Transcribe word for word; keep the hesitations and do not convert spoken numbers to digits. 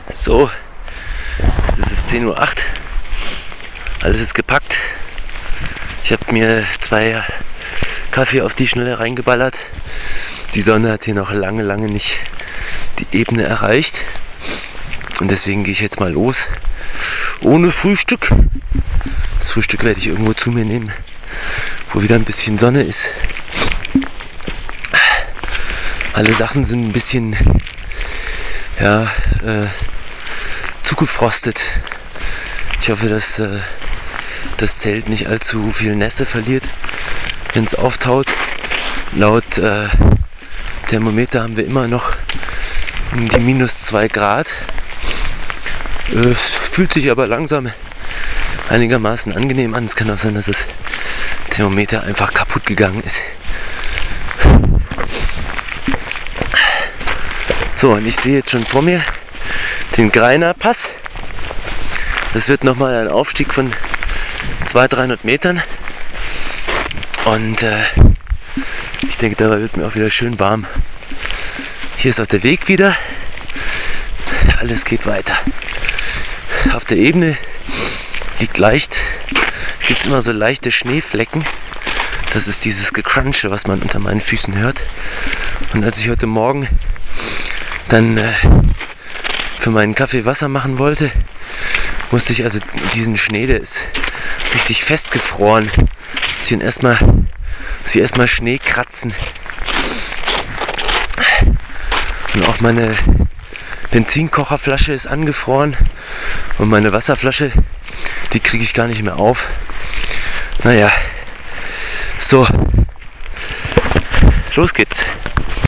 So, das ist zehn Uhr acht. Alles ist gepackt. Ich habe mir zwei Kaffee auf die Schnelle reingeballert. Die Sonne hat hier noch lange, lange nicht die Ebene erreicht. Und deswegen gehe ich jetzt mal los. Ohne Frühstück. Das Frühstück werde ich irgendwo zu mir nehmen, wo wieder ein bisschen Sonne ist. Alle Sachen sind ein bisschen ja, äh, zugefrostet. Ich hoffe, dass äh, das Zelt nicht allzu viel Nässe verliert, wenn es auftaut. Laut äh, Thermometer haben wir immer noch die minus zwei Grad. Äh, es fühlt sich aber langsam einigermaßen angenehm an. Es kann auch sein, dass das Thermometer einfach kaputt gegangen ist. So, und ich sehe jetzt schon vor mir den Greiner Pass. Das wird nochmal ein Aufstieg von zweihundert, dreihundert Metern. Und äh, ich denke, dabei wird mir auch wieder schön warm. Hier ist auch der Weg wieder. Alles geht weiter. Auf der Ebene liegt leicht, gibt es immer so leichte Schneeflecken. Das ist dieses Gecrunche, was man unter meinen Füßen hört. Und als ich heute Morgen dann äh, für meinen Kaffee Wasser machen wollte, musste ich also diesen Schnee, der ist richtig festgefroren. Muss ich erstmal muss ich erstmal Schnee kratzen. Und auch meine Benzinkocherflasche ist angefroren und meine Wasserflasche, die kriege ich gar nicht mehr auf. Naja, so, los geht's.